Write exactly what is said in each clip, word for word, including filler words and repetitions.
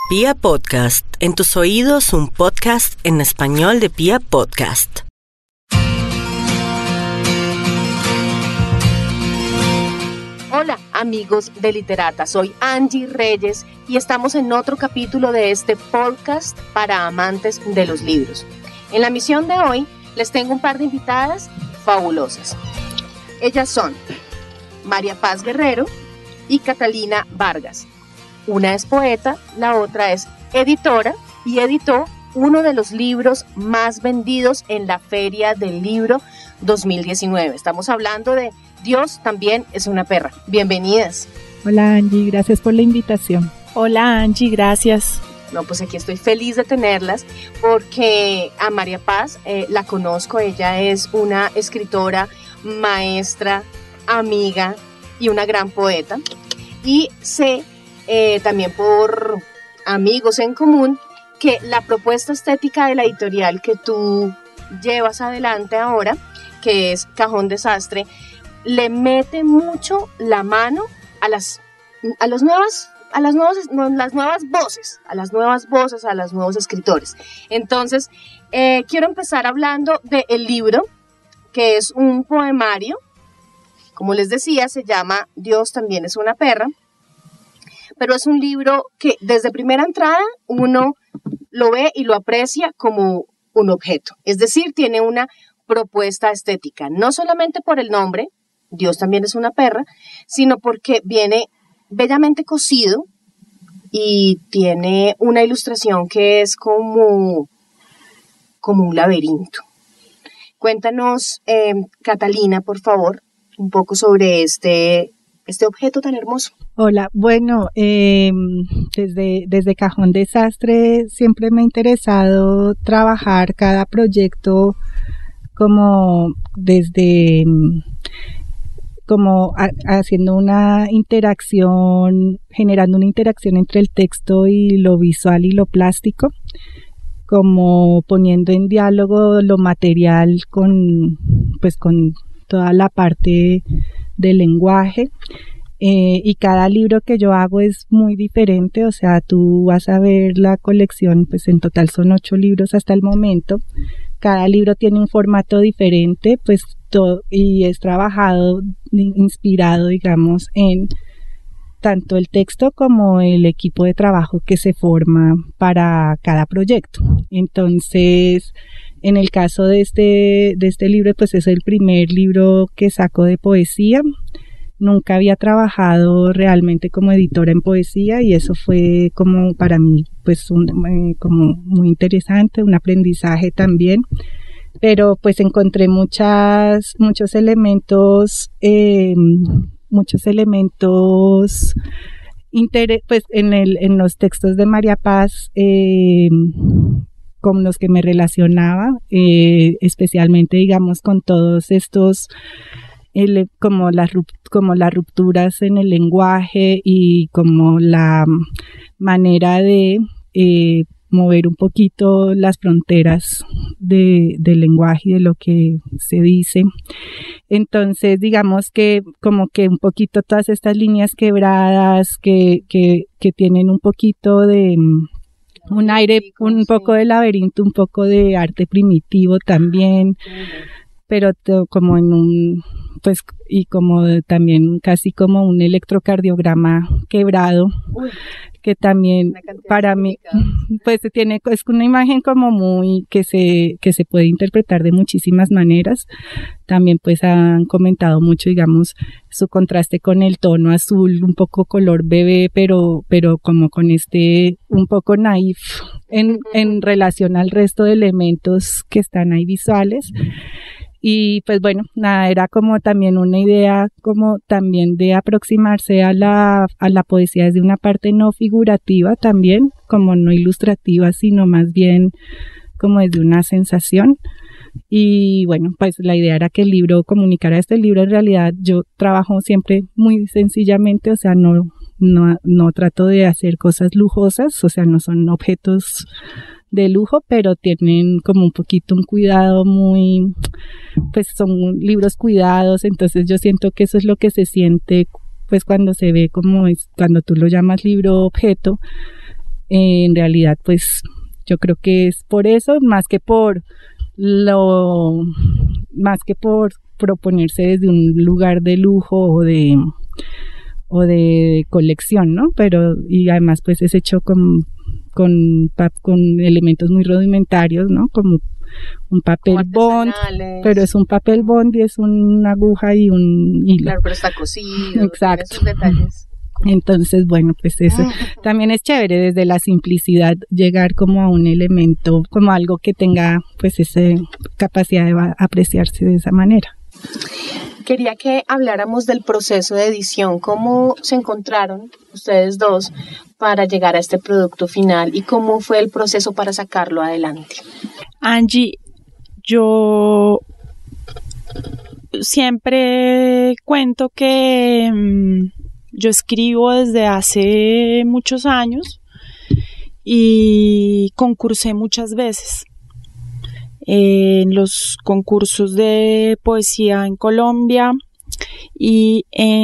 Pia Podcast, en tus oídos un podcast en español de Pia Podcast. Hola amigos de Literata, soy Angie Reyes y estamos en otro capítulo de este podcast para amantes de los libros. En la misión de hoy les tengo un par de invitadas fabulosas. Ellas son María Paz Guerrero y Catalina Vargas. Una es poeta, la otra es editora y editó uno de los libros más vendidos en la Feria del Libro dos mil diecinueve. Estamos hablando de Dios también es una perra. Bienvenidas. Hola Angie, gracias por la invitación. Hola Angie, gracias. No, pues aquí estoy feliz de tenerlas porque a María Paz eh, la conozco. Ella es una escritora, maestra, amiga y una gran poeta. Y sé eh, también por amigos en común que la propuesta estética de la editorial que tú llevas adelante ahora, que es Cajón Desastre, le mete mucho la mano a las, a las nuevas, a las nuevas, no, las nuevas voces, a las nuevas voces, a los nuevos escritores. Entonces, eh, quiero empezar hablando del libro, que es un poemario. Como les decía, se llama Dios también es una perra, pero es un libro que desde primera entrada uno lo ve y lo aprecia como un objeto. Es decir, tiene una propuesta estética, no solamente por el nombre, Dios también es una perra, sino porque viene bellamente cosido y tiene una ilustración que es como, como un laberinto. Cuéntanos, eh, Catalina, por favor, un poco sobre este, este objeto tan hermoso. Hola, bueno, eh, desde, desde Cajón Desastre siempre me ha interesado trabajar cada proyecto como desde, como a, haciendo una interacción, generando una interacción entre el texto y lo visual y lo plástico, como poniendo en diálogo lo material con, pues con toda la parte del lenguaje. Eh, y cada libro que yo hago es muy diferente, o sea, tú vas a ver la colección, pues en total son ocho libros hasta el momento. Cada libro tiene un formato diferente, pues todo, y es trabajado, inspirado, digamos, en tanto el texto como el equipo de trabajo que se forma para cada proyecto. Entonces, en el caso de este, de este libro, pues es el primer libro que saco de poesía. Nunca había trabajado realmente como editora en poesía y eso fue como para mí pues un, eh, como muy interesante, un aprendizaje también, pero pues encontré muchas, muchos elementos, eh, muchos elementos inter- pues en, el, en los textos de María Paz eh, con los que me relacionaba, eh, especialmente digamos con todos estos El, como, las, como las rupturas en el lenguaje y como la manera de eh, mover un poquito las fronteras de, del lenguaje y de lo que se dice. Entonces, digamos que como que un poquito todas estas líneas quebradas que, que, que tienen un poquito de un aire, un poco de laberinto, un poco de arte primitivo también, pero to, como en un pues y como también casi como un electrocardiograma quebrado. Uy, que también para mí pues tiene es una imagen como muy que se que se puede interpretar de muchísimas maneras. También pues han comentado mucho digamos su contraste con el tono azul, un poco color bebé, pero pero como con este un poco naif en en relación al resto de elementos que están ahí visuales. Y pues bueno, nada, era como también una idea como también de aproximarse a la, a la poesía desde una parte no figurativa también, como no ilustrativa, sino más bien como desde una sensación. Y bueno, pues la idea era que el libro comunicara este libro. En realidad yo trabajo siempre muy sencillamente, o sea, no, no, no trato de hacer cosas lujosas, o sea, no son objetos de lujo, pero tienen como un poquito un cuidado muy, pues son libros cuidados, entonces yo siento que eso es lo que se siente pues cuando se ve como es, cuando tú lo llamas libro objeto, Eh, en realidad, pues yo creo que es por eso, más que por lo, más que por proponerse desde un lugar de lujo o de o de colección, ¿no? Pero, y además pues es hecho con, con, con elementos muy rudimentarios, ¿no? Como un papel bond, pero es un papel bond y es una aguja y un hilo. Claro, pero está cosido. Exacto. Tiene sus detalles. Entonces, bueno, pues eso también es chévere, desde la simplicidad llegar como a un elemento, como algo que tenga pues esa capacidad de apreciarse de esa manera. Quería que habláramos del proceso de edición, cómo se encontraron ustedes dos para llegar a este producto final y cómo fue el proceso para sacarlo adelante. Angie, yo siempre cuento que mmm, yo escribo desde hace muchos años y concursé muchas veces en los concursos de poesía en Colombia y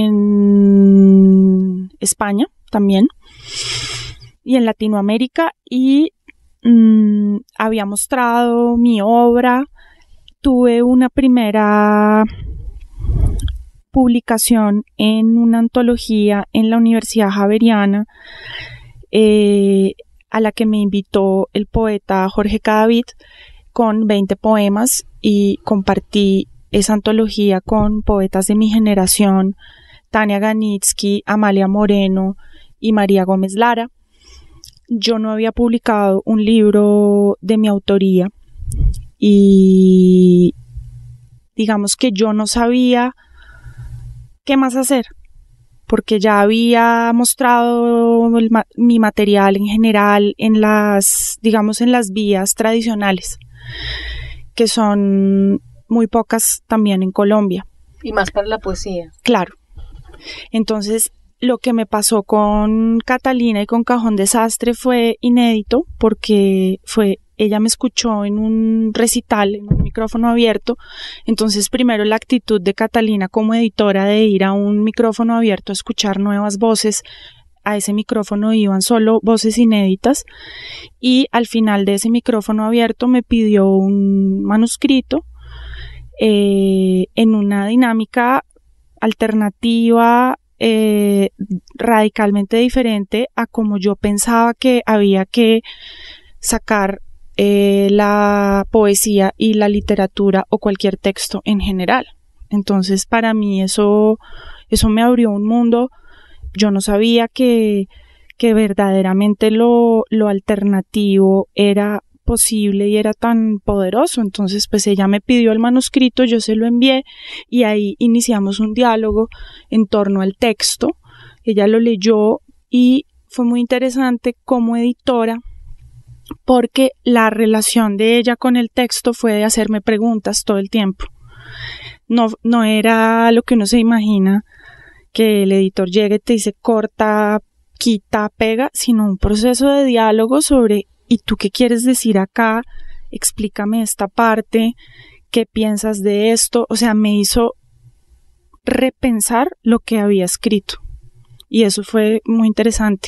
en España también y en Latinoamérica, y mmm, había mostrado mi obra. Tuve una primera publicación en una antología en la Universidad Javeriana eh, a la que me invitó el poeta Jorge Cadavid con veinte poemas, y compartí esa antología con poetas de mi generación, Tania Ganitsky, Amalia Moreno y María Gómez Lara. Yo no había publicado un libro de mi autoría y digamos que yo no sabía qué más hacer, porque ya había mostrado el, mi material en general en las, digamos, en las vías tradicionales, que son muy pocas también en Colombia. Y más para la poesía. Claro. Entonces, lo que me pasó con Catalina y con Cajón Desastre fue inédito, porque fue, ella me escuchó en un recital, en un micrófono abierto. Entonces, primero la actitud de Catalina como editora de ir a un micrófono abierto a escuchar nuevas voces. A ese micrófono iban solo voces inéditas, y al final de ese micrófono abierto me pidió un manuscrito eh, en una dinámica alternativa, eh, radicalmente diferente a como yo pensaba que había que sacar eh, la poesía y la literatura o cualquier texto en general. Entonces, para mí eso, eso me abrió un mundo. Yo no sabía que, que verdaderamente lo, lo alternativo era posible y era tan poderoso. Entonces, pues ella me pidió el manuscrito, yo se lo envié y ahí iniciamos un diálogo en torno al texto. Ella lo leyó y fue muy interesante como editora, porque la relación de ella con el texto fue de hacerme preguntas todo el tiempo. No, no era lo que uno se imagina, que el editor llegue y te dice corta, quita, pega, sino un proceso de diálogo sobre ¿y tú qué quieres decir acá? Explícame esta parte, ¿qué piensas de esto? O sea, me hizo repensar lo que había escrito, y eso fue muy interesante.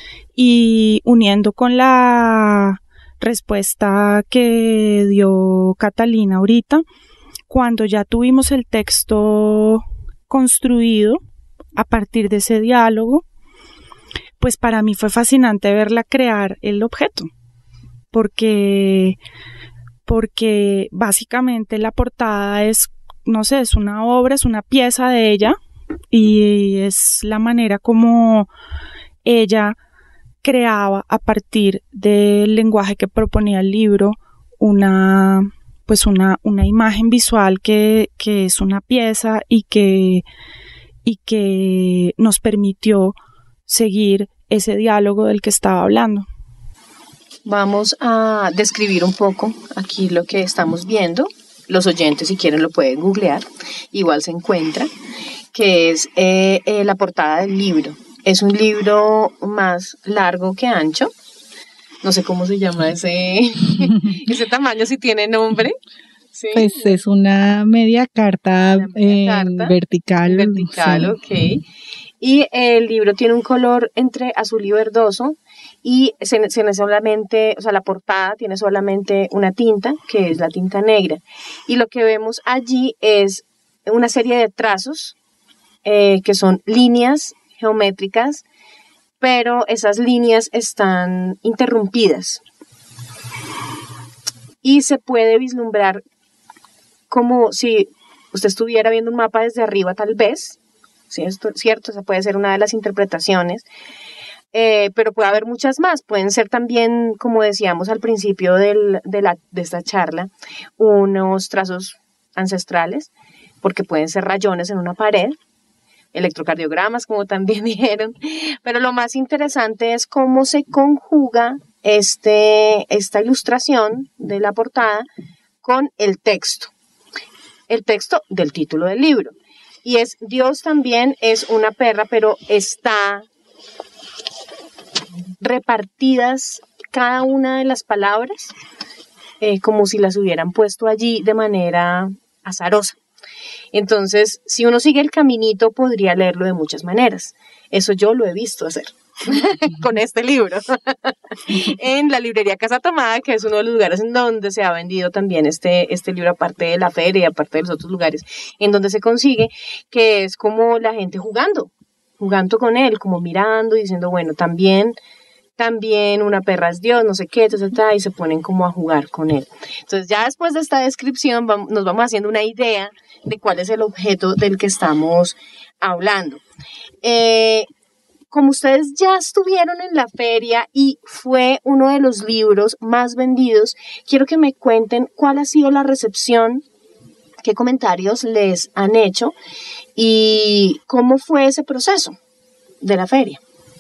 Y uniendo con la respuesta que dio Catalina ahorita, cuando ya tuvimos el texto construido a partir de ese diálogo, pues para mí fue fascinante verla crear el objeto, porque, porque básicamente la portada es, no sé, es una obra, es una pieza de ella, y es la manera como ella creaba a partir del lenguaje que proponía el libro una, pues una, una imagen visual que, que es una pieza y que y que nos permitió seguir ese diálogo del que estaba hablando. Vamos a describir un poco aquí lo que estamos viendo. Los oyentes, si quieren, lo pueden googlear. Igual se encuentra, que es eh, eh, la portada del libro. Es un libro más largo que ancho. No sé cómo se llama ese, ese tamaño, si tiene nombre. Sí. Pues es una media carta, una media carta eh, vertical. Vertical, sí. Ok. Y el libro tiene un color entre azul y verdoso, y se, se solamente, o sea, la portada tiene solamente una tinta, que es la tinta negra, y lo que vemos allí es una serie de trazos eh, que son líneas geométricas, pero esas líneas están interrumpidas y se puede vislumbrar como si usted estuviera viendo un mapa desde arriba, tal vez, ¿sí? Esto, ¿cierto? Esa puede ser una de las interpretaciones, eh, pero puede haber muchas más. Pueden ser también, como decíamos al principio del, de, la, de esta charla, unos trazos ancestrales, porque pueden ser rayones en una pared, electrocardiogramas, como también dijeron, pero lo más interesante es cómo se conjuga este, esta ilustración de la portada con el texto, el texto del título del libro, y es Dios también es una perra, pero está repartidas cada una de las palabras eh, como si las hubieran puesto allí de manera azarosa. Entonces, si uno sigue el caminito, podría leerlo de muchas maneras. Eso yo lo he visto hacer con este libro en la librería Casa Tomada, que es uno de los lugares en donde se ha vendido también este, este libro, aparte de la feria y aparte de los otros lugares en donde se consigue, que es como la gente jugando, jugando con él, como mirando y diciendo, bueno, también... también una perra es Dios, no sé qué, ta, ta, ta, y se ponen como a jugar con él. Entonces ya después de esta descripción vamos, nos vamos haciendo una idea de cuál es el objeto del que estamos hablando. Eh, como ustedes ya estuvieron en la feria y fue uno de los libros más vendidos, quiero que me cuenten cuál ha sido la recepción, qué comentarios les han hecho y cómo fue ese proceso de la feria.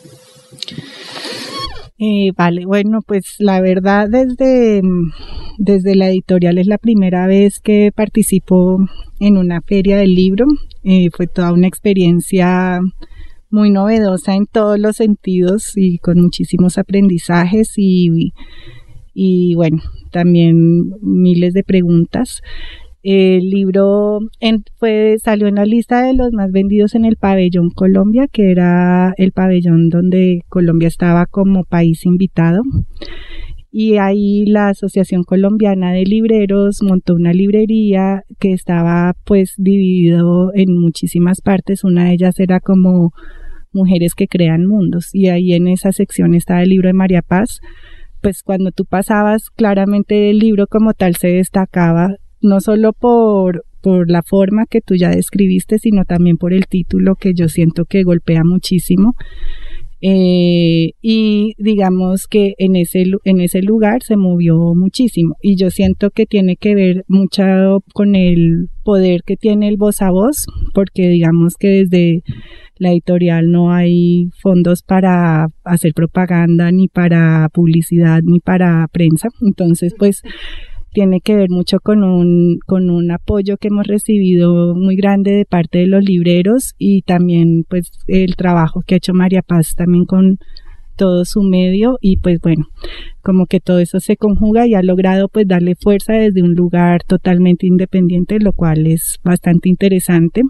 Eh, vale, bueno, pues la verdad desde, desde la editorial es la primera vez que participo en una feria del libro. Eh, fue toda una experiencia muy novedosa en todos los sentidos y con muchísimos aprendizajes y, y bueno, también miles de preguntas. El libro en, fue, salió en la lista de los más vendidos en el Pabellón Colombia, que era el pabellón donde Colombia estaba como país invitado. Y ahí la Asociación Colombiana de Libreros montó una librería que estaba pues dividido en muchísimas partes. Una de ellas era como Mujeres que Crean Mundos, y ahí en esa sección estaba el libro de María Paz. Pues cuando tú pasabas, claramente el libro como tal se destacaba, no solo por, por la forma que tú ya describiste, sino también por el título, que yo siento que golpea muchísimo. Eh, y digamos que en ese, en ese lugar se movió muchísimo, y yo siento que tiene que ver mucho con el poder que tiene el voz a voz, porque digamos que desde la editorial no hay fondos para hacer propaganda, ni para publicidad, ni para prensa. Entonces pues tiene que ver mucho con un, con un apoyo que hemos recibido muy grande de parte de los libreros, y también pues el trabajo que ha hecho María Paz también con todo su medio, y pues bueno, como que todo eso se conjuga y ha logrado pues darle fuerza desde un lugar totalmente independiente, lo cual es bastante interesante.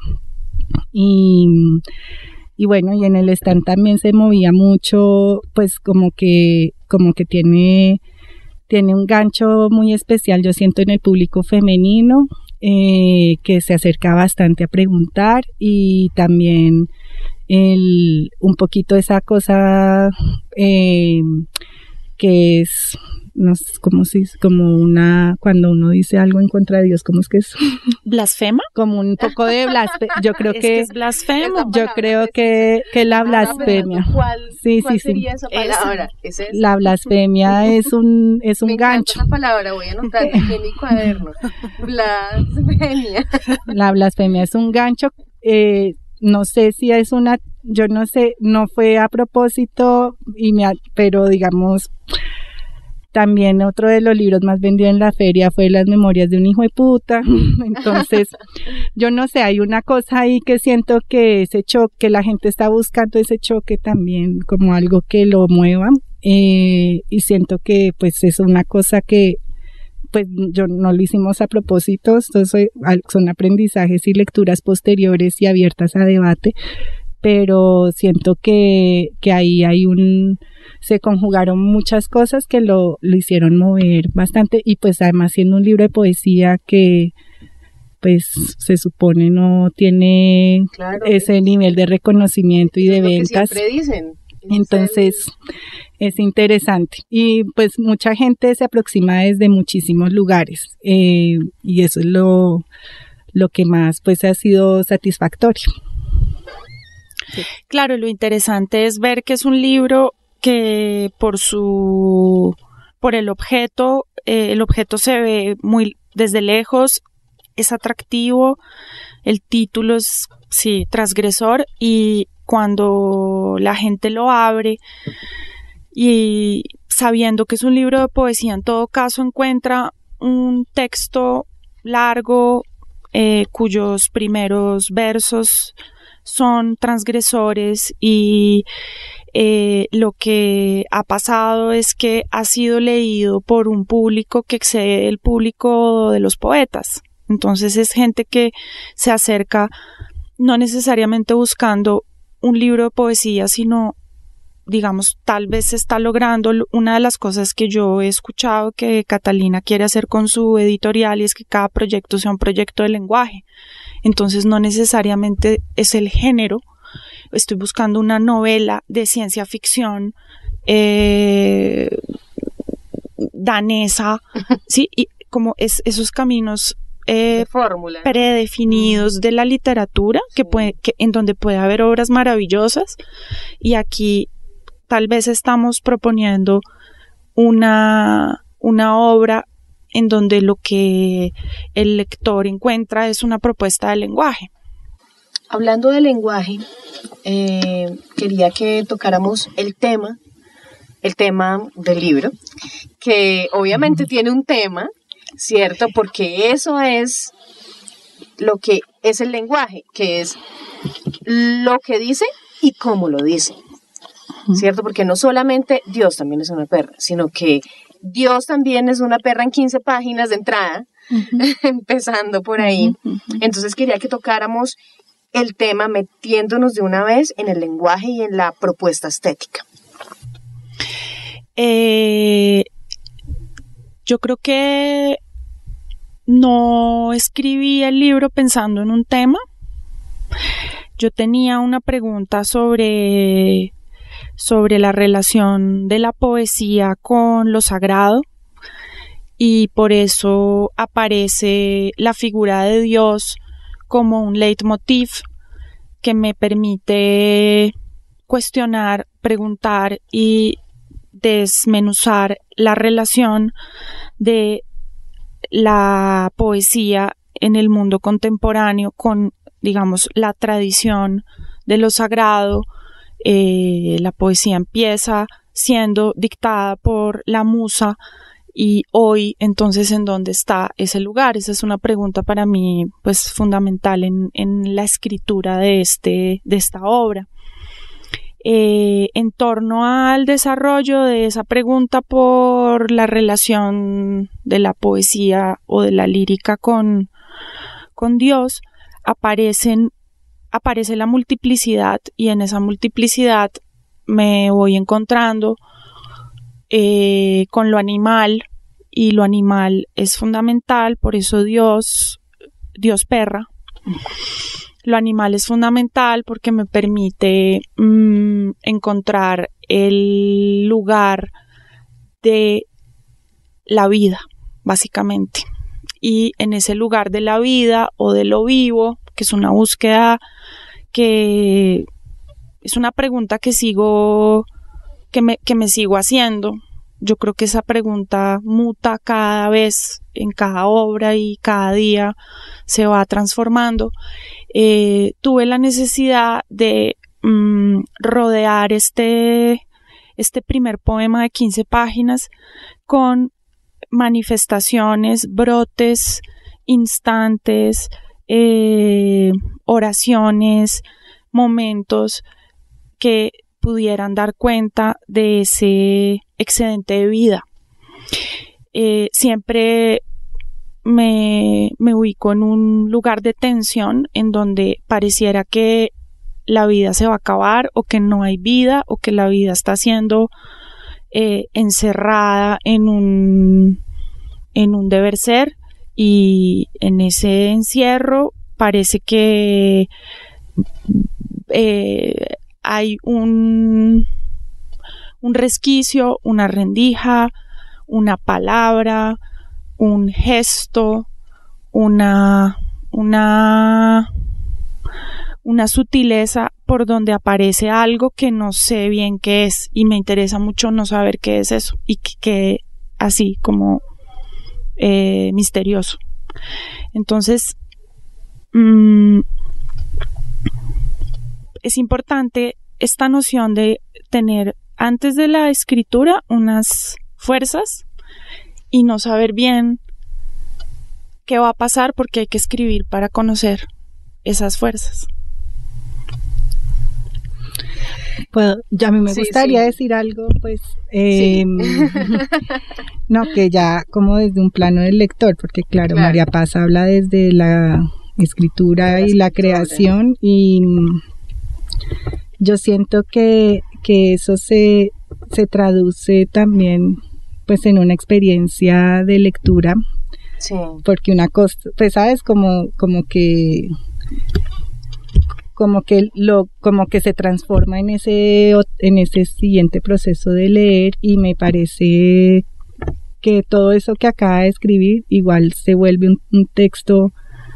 Y, y bueno, y en el stand también se movía mucho, pues como que, como que tiene... Tiene un gancho muy especial, yo siento, en el público femenino, eh, que se acerca bastante a preguntar, y también el, un poquito esa cosa eh, que es, no sé, como si, como una, cuando uno dice algo en contra de Dios, ¿cómo es que es? ¿Blasfema? Como un poco de blasfemia, yo creo es que, que es blasfemo. yo creo que, que la blasfemia. ¿Cuál, sí, cuál sí, sería sí. esa palabra? ¿Es esa? La blasfemia es un, es un Me gancho. encanta esa palabra, voy a anotar aquí en mi cuaderno. Blasfemia. La blasfemia es un gancho, eh, no sé si es una, yo no sé, no fue a propósito, y me, pero digamos, también otro de los libros más vendidos en la feria fue Las Memorias de un Hijo de Puta. Entonces, yo no sé, hay una cosa ahí que siento que ese choque, que la gente está buscando ese choque también como algo que lo mueva, eh, y siento que pues es una cosa que pues yo no lo hicimos a propósito, esto son aprendizajes y lecturas posteriores y abiertas a debate, pero siento que, que ahí hay un, se conjugaron muchas cosas que lo, lo hicieron mover bastante, y pues además siendo un libro de poesía que pues se supone no tiene claro, ese es, nivel de reconocimiento y de es ventas. Lo que siempre dicen. Entonces es interesante, y pues mucha gente se aproxima desde muchísimos lugares, eh, y eso es lo, lo que más pues ha sido satisfactorio. Claro, lo interesante es ver que es un libro que por su, por el objeto, eh, el objeto se ve muy desde lejos, es atractivo, el título es, sí, transgresor, y cuando la gente lo abre y sabiendo que es un libro de poesía, en todo caso encuentra un texto largo eh, cuyos primeros versos son transgresores, y eh, lo que ha pasado es que ha sido leído por un público que excede el público de los poetas. Entonces es gente que se acerca no necesariamente buscando un libro de poesía, sino, digamos, tal vez se está logrando una de las cosas que yo he escuchado que Catalina quiere hacer con su editorial, y es que cada proyecto sea un proyecto de lenguaje. Entonces no necesariamente es el género. Estoy buscando una novela de ciencia ficción eh, danesa, sí, y como es esos caminos eh, fórmula, predefinidos de la literatura, sí, que puede, que, en donde puede haber obras maravillosas, y aquí tal vez estamos proponiendo una, una obra en donde lo que el lector encuentra es una propuesta de lenguaje. Hablando de lenguaje, eh, quería que tocáramos el tema, el tema del libro, que obviamente tiene un tema, ¿cierto? Porque eso es lo que es el lenguaje, que es lo que dice y cómo lo dice, ¿cierto? Porque no solamente Dios también es una perra, sino que Dios también es una perra en quince páginas de entrada, uh-huh. empezando por ahí. Uh-huh. Entonces quería que tocáramos el tema metiéndonos de una vez en el lenguaje y en la propuesta estética. Eh, yo creo que no escribí el libro pensando en un tema. Yo tenía una pregunta sobre, sobre la relación de la poesía con lo sagrado, y por eso aparece la figura de Dios como un leitmotiv que me permite cuestionar, preguntar y desmenuzar la relación de la poesía en el mundo contemporáneo con, digamos, la tradición de lo sagrado. Eh, la poesía empieza siendo dictada por la musa, y hoy, entonces, ¿en dónde está ese lugar? Esa es una pregunta para mí, pues, fundamental en, en la escritura de, este, de esta obra. Eh, en torno al desarrollo de esa pregunta por la relación de la poesía o de la lírica con, con Dios, aparecen, aparece la multiplicidad, y en esa multiplicidad me voy encontrando Eh, con lo animal, y lo animal es fundamental, por eso Dios, Dios perra. Lo animal es fundamental porque me permite mmm, encontrar el lugar de la vida, básicamente. Y en ese lugar de la vida o de lo vivo, que es una búsqueda, que es una pregunta que sigo Que me, que me sigo haciendo. Yo creo que esa pregunta muta cada vez, en cada obra, y cada día se va transformando. Eh, tuve la necesidad de mm, rodear este, este primer poema de quince páginas con manifestaciones, brotes, instantes, eh, oraciones, momentos que pudieran dar cuenta de ese excedente de vida. Eh, siempre me, me ubico en un lugar de tensión en donde pareciera que la vida se va a acabar, o que no hay vida, o que la vida está siendo eh, encerrada en un, en un deber ser, y en ese encierro parece que eh, hay un, un resquicio, una rendija, una palabra, un gesto, una, una, una sutileza por donde aparece algo que no sé bien qué es, y me interesa mucho no saber qué es eso, y que quede así como eh, misterioso. Entonces, mmm, es importante esta noción de tener antes de la escritura unas fuerzas y no saber bien qué va a pasar, porque hay que escribir para conocer esas fuerzas. Pues ya a mí me sí, gustaría sí. decir algo, pues, eh, sí. no, que ya como desde un plano del lector, porque claro, claro. María Paz habla desde la escritura la y la creación, y yo siento que, que eso se, se traduce también pues en una experiencia de lectura, sí. porque una cosa, pues sabes, como, como que como que lo como que se transforma en ese en ese siguiente proceso de leer, y me parece que todo eso que acaba de escribir igual se vuelve un, un texto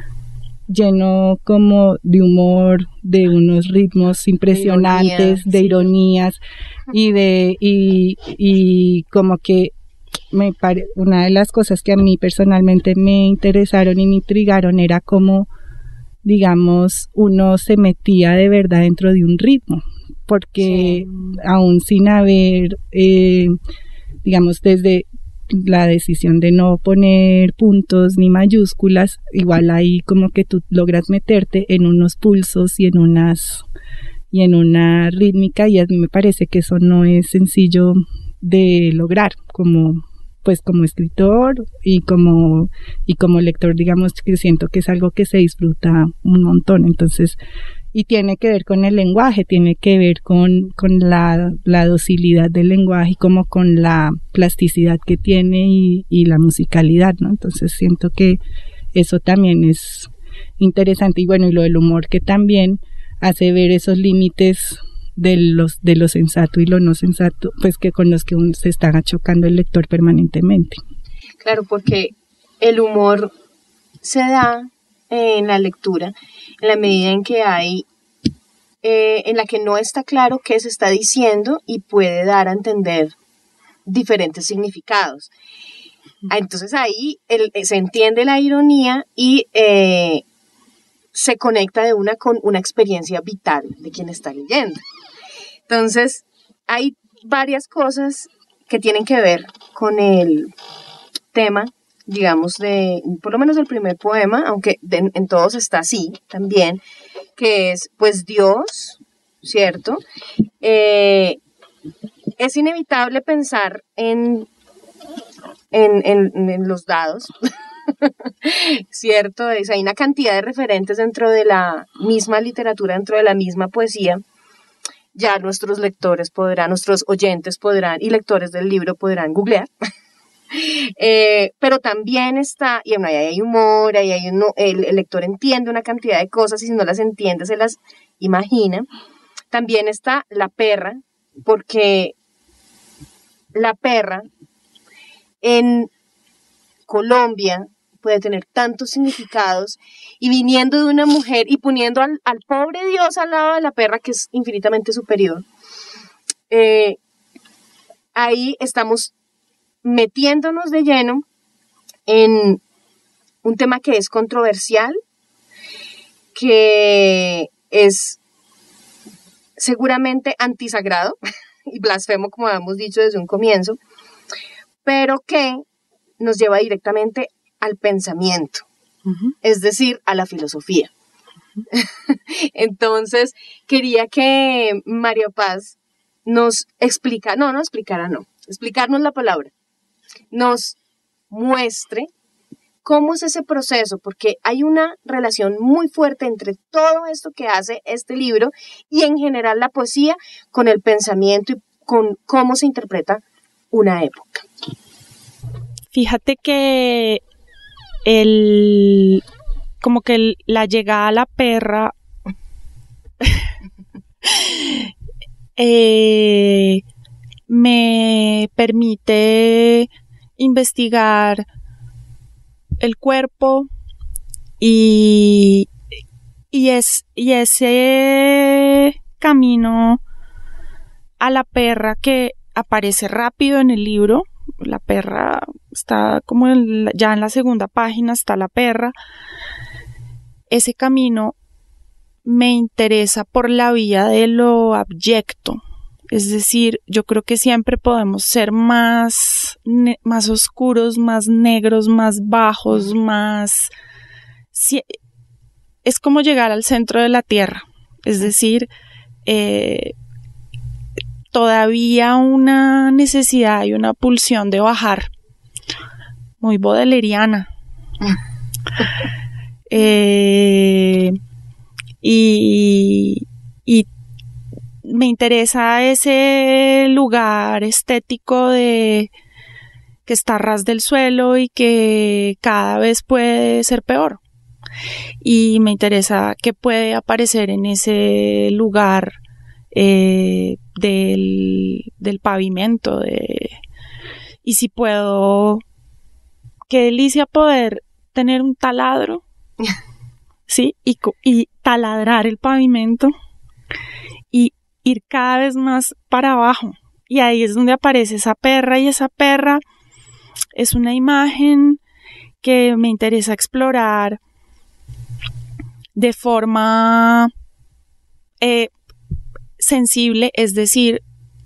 lleno como de humor, de unos ritmos impresionantes, de, ironía, de sí. ironías y de y, y como que me pare, una de las cosas que a mí personalmente me interesaron y me intrigaron era cómo, digamos, uno se metía de verdad dentro de un ritmo, porque sí. aún sin haber, eh, digamos, desde la decisión de no poner puntos ni mayúsculas, igual ahí como que tú logras meterte en unos pulsos y en unas y en una rítmica, y a mí me parece que eso no es sencillo de lograr como pues como escritor y como y como lector, digamos que siento que es algo que se disfruta un montón. Entonces, y tiene que ver con el lenguaje, tiene que ver con, con la, la docilidad del lenguaje y como con la plasticidad que tiene y, y la musicalidad, ¿no? Entonces siento que eso también es interesante, y bueno, y lo del humor, que también hace ver esos límites de los de lo sensato y lo no sensato, pues que con los que uno se está chocando el lector permanentemente. Claro, porque el humor se da en la lectura en la medida en que hay eh, en la que no está claro qué se está diciendo y puede dar a entender diferentes significados. Entonces ahí el, se entiende la ironía y eh, se conecta de una con una experiencia vital de quien está leyendo. Entonces, hay varias cosas que tienen que ver con el tema, digamos, de, por lo menos del primer poema, aunque de, en todos está así también, que es, pues, Dios, ¿cierto? Eh, es inevitable pensar en, en, en, en los dados, ¿cierto? Es, hay una cantidad de referentes dentro de la misma literatura, dentro de la misma poesía. Ya nuestros lectores podrán, nuestros oyentes podrán, y lectores del libro podrán googlear. eh, pero también está, y bueno, ahí hay humor, ahí hay uno, el, el lector entiende una cantidad de cosas, y si no las entiende se las imagina. También está la perra, porque la perra en Colombia puede tener tantos significados, y viniendo de una mujer y poniendo al, al pobre Dios al lado de la perra, que es infinitamente superior, eh, ahí estamos metiéndonos de lleno en un tema que es controversial, que es seguramente antisagrado y blasfemo, como hemos dicho desde un comienzo, pero que nos lleva directamente al pensamiento, uh-huh. es decir, a la filosofía. Uh-huh. Entonces, quería que María Paz nos explicara, no, no explicara, no, explicarnos la palabra, nos muestre cómo es ese proceso, porque hay una relación muy fuerte entre todo esto que hace este libro y en general la poesía con el pensamiento y con cómo se interpreta una época. Fíjate que el, como que el, la llegada a la perra eh, me permite investigar el cuerpo y, y, es, y ese camino a la perra que aparece rápido en el libro. La perra está como en, ya en la segunda página está la perra. Ese camino me interesa por la vía de lo abyecto. Es decir, yo creo que siempre podemos ser más, ne- más oscuros, más negros, más bajos, más... Si, es como llegar al centro de la tierra. Es decir, eh, todavía una necesidad y una pulsión de bajar. Muy bodeleriana. eh, y, y me interesa ese lugar estético de que está a ras del suelo y que cada vez puede ser peor. Y me interesa qué puede aparecer en ese lugar eh, del, del pavimento. De, y si puedo, qué delicia poder tener un taladro, ¿sí? Y, y taladrar el pavimento y ir cada vez más para abajo. Y ahí es donde aparece esa perra, y esa perra es una imagen que me interesa explorar de forma eh, sensible, es decir,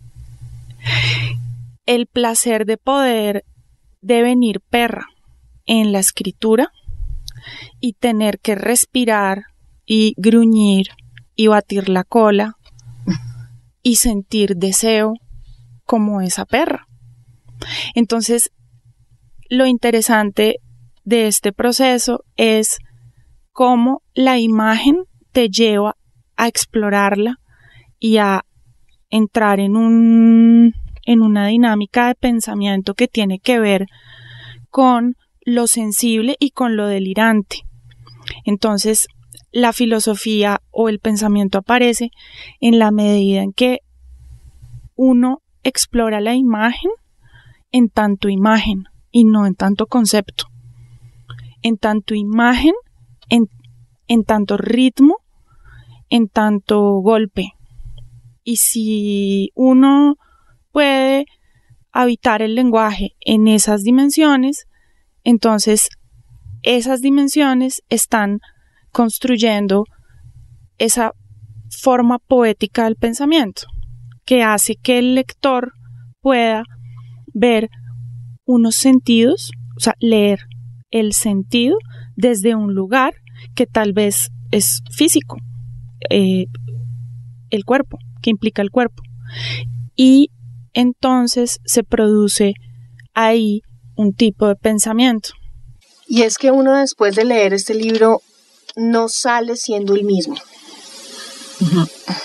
el placer de poder devenir perra en la escritura y tener que respirar y gruñir y batir la cola y sentir deseo como esa perra. Entonces, lo interesante de este proceso es cómo la imagen te lleva a explorarla y a entrar en un, en una dinámica de pensamiento que tiene que ver con lo sensible y con lo delirante. Entonces, la filosofía o el pensamiento aparece en la medida en que uno explora la imagen en tanto imagen y no en tanto concepto. En tanto imagen, en, en tanto ritmo, en tanto golpe. Y si uno puede habitar el lenguaje en esas dimensiones, entonces esas dimensiones están construyendo esa forma poética del pensamiento que hace que el lector pueda ver unos sentidos, o sea, leer el sentido desde un lugar que tal vez es físico, eh, el cuerpo, que implica el cuerpo. Y entonces se produce ahí un tipo de pensamiento. Y es que uno después de leer este libro no sale siendo el mismo. Uh-huh.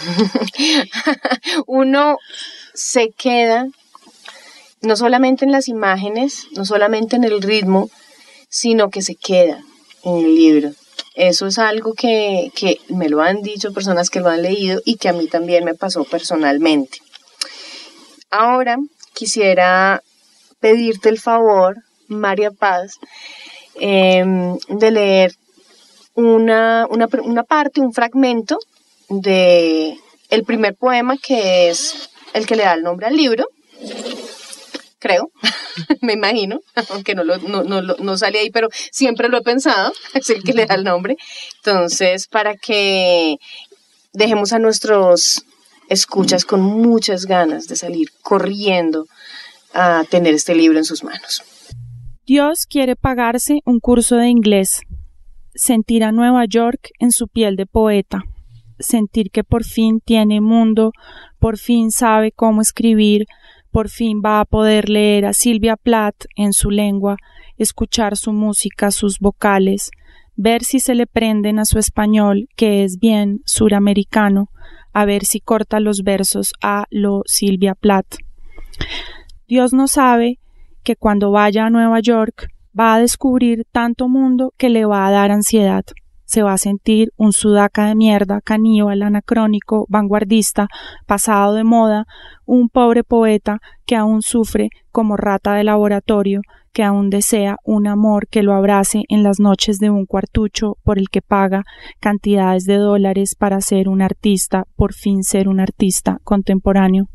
Uno se queda no solamente en las imágenes, no solamente en el ritmo, sino que se queda en el libro. Eso es algo que, que me lo han dicho personas que lo han leído y que a mí también me pasó personalmente. Ahora quisiera pedirte el favor, María Paz, eh, de leer una, una, una parte, un fragmento de el primer poema, que es el que le da el nombre al libro, creo, me imagino, aunque no, lo, no, no, no sale ahí, pero siempre lo he pensado, es el que le da el nombre. Entonces, para que dejemos a nuestros escuchas con muchas ganas de salir corriendo a tener este libro en sus manos. Dios quiere pagarse un curso de inglés, sentir a Nueva York en su piel de poeta, sentir que por fin tiene mundo, por fin sabe cómo escribir, por fin va a poder leer a Sylvia Plath en su lengua, escuchar su música, sus vocales, ver si se le prenden a su español, que es bien suramericano, a ver si corta los versos a lo Sylvia Plath. Dios no sabe que cuando vaya a Nueva York va a descubrir tanto mundo que le va a dar ansiedad. Se va a sentir un sudaca de mierda, caníbal, anacrónico, vanguardista, pasado de moda, un pobre poeta que aún sufre como rata de laboratorio, que aún desea un amor que lo abrace en las noches de un cuartucho por el que paga cantidades de dólares para ser un artista, por fin ser un artista contemporáneo.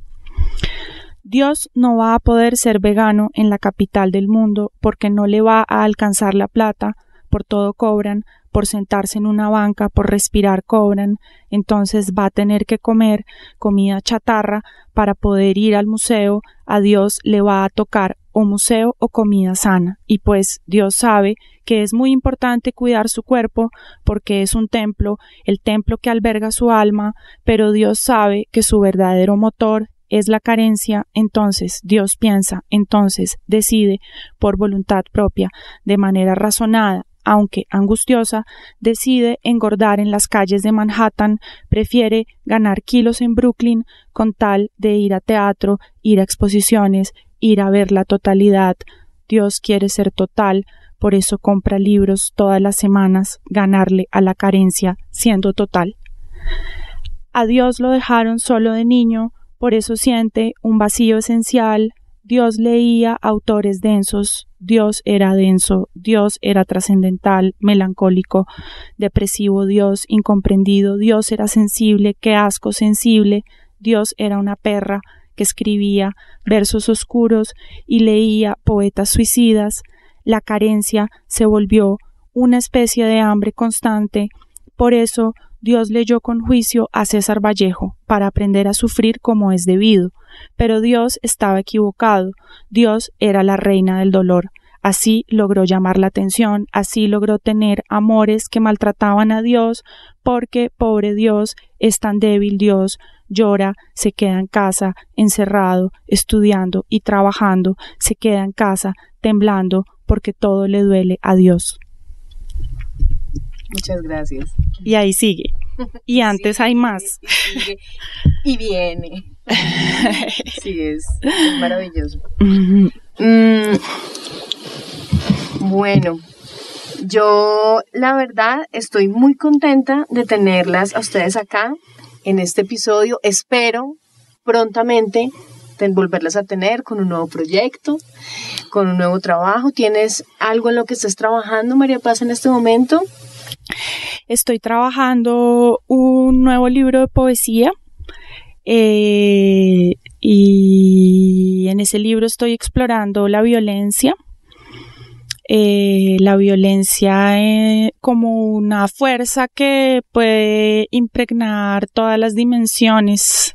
Dios no va a poder ser vegano en la capital del mundo porque no le va a alcanzar la plata, por todo cobran, por sentarse en una banca, por respirar cobran, entonces va a tener que comer comida chatarra para poder ir al museo. A Dios le va a tocar o museo o comida sana, y pues Dios sabe que es muy importante cuidar su cuerpo porque es un templo, el templo que alberga su alma, pero Dios sabe que su verdadero motor es la carencia. Entonces Dios piensa, entonces decide por voluntad propia, de manera razonada, aunque angustiosa, decide engordar en las calles de Manhattan, prefiere ganar kilos en Brooklyn con tal de ir a teatro, ir a exposiciones, ir a ver la totalidad. Dios quiere ser total, por eso compra libros todas las semanas, ganarle a la carencia siendo total. A Dios lo dejaron solo de niño, por eso siente un vacío esencial. Dios leía autores densos, Dios era denso, Dios era trascendental, melancólico, depresivo, Dios incomprendido, Dios era sensible, qué asco sensible, Dios era una perra que escribía versos oscuros y leía poetas suicidas. La carencia se volvió una especie de hambre constante, por eso Dios leyó con juicio a César Vallejo para aprender a sufrir como es debido, pero Dios estaba equivocado. Dios era la reina del dolor. Así logró llamar la atención, así logró tener amores que maltrataban a Dios, porque pobre Dios, es tan débil Dios, llora, se queda en casa, encerrado, estudiando y trabajando, se queda en casa, temblando, porque todo le duele a Dios. Muchas gracias. Y ahí sigue. Y antes sí, hay más. Y, sigue, y viene. Sí, es, es maravilloso. Uh-huh. Mm, bueno, yo la verdad estoy muy contenta de tenerlas a ustedes acá en este episodio. Espero prontamente volverlas a tener con un nuevo proyecto, con un nuevo trabajo. ¿Tienes algo en lo que estés trabajando, María Paz, en este momento? Estoy trabajando un nuevo libro de poesía eh, y en ese libro estoy explorando la violencia, eh, la violencia eh, como una fuerza que puede impregnar todas las dimensiones,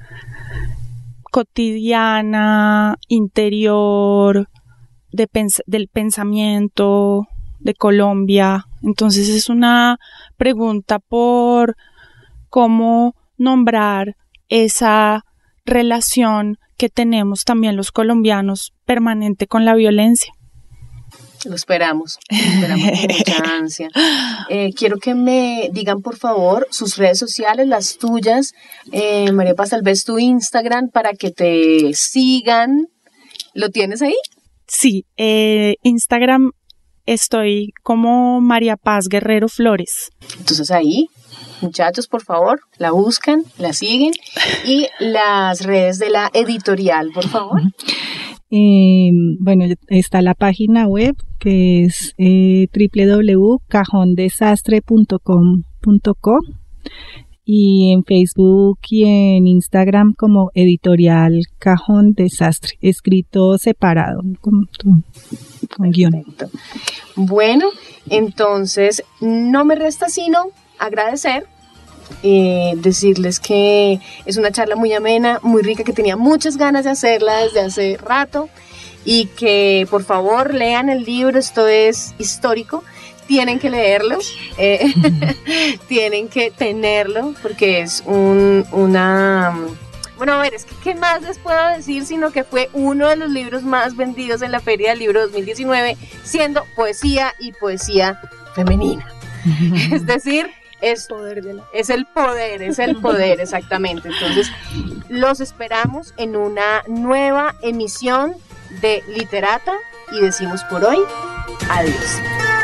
cotidiana, interior, de pens- del pensamiento de Colombia. Entonces es una pregunta por cómo nombrar esa relación que tenemos también los colombianos permanente con la violencia. Lo esperamos, lo esperamos con mucha ansia. Eh, quiero que me digan, por favor, sus redes sociales, las tuyas, eh, María Paz, tal vez tu Instagram, para que te sigan. ¿Lo tienes ahí? Sí, eh, Instagram estoy como María Paz Guerrero Flores. Entonces ahí, muchachos, por favor, la buscan, la siguen. Y las redes de la editorial, por favor. Eh, bueno, está la página web que es eh, doble u doble u doble u punto cajón desastre punto com punto co y en Facebook y en Instagram como editorial Cajón Desastre, escrito separado con, con guión. Bueno, entonces no me resta sino agradecer. Eh, decirles que es una charla muy amena, muy rica, que tenía muchas ganas de hacerla desde hace rato, y que por favor lean el libro. Esto es histórico, tienen que leerlo, eh, tienen que tenerlo, porque es un, una... Bueno, a ver, es que ¿qué más les puedo decir? Sino que fue uno de los libros más vendidos en la Feria del Libro dos mil diecinueve, siendo poesía y poesía femenina. Es decir, Es, poder de la... es el poder, es el poder, exactamente. Entonces, los esperamos en una nueva emisión de Literata y decimos por hoy, adiós.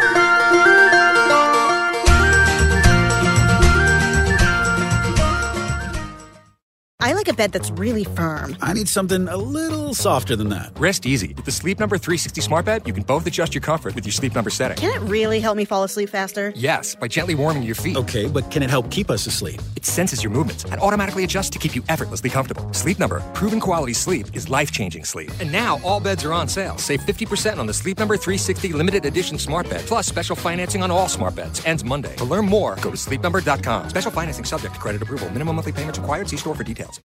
I like a bed that's really firm. I need something a little softer than that. Rest easy. With the Sleep Number three sixty Smart Bed, you can both adjust your comfort with your Sleep Number setting. Can it really help me fall asleep faster? Yes, by gently warming your feet. Okay, but can it help keep us asleep? It senses your movements and automatically adjusts to keep you effortlessly comfortable. Sleep Number, proven quality sleep is life-changing sleep. And now all beds are on sale. Save fifty percent on the Sleep Number three sixty Limited Edition Smart Bed, plus special financing on all smart beds. Ends Monday. To learn more, go to sleep number dot com. Special financing subject to credit approval. Minimum monthly payments required. See store for details.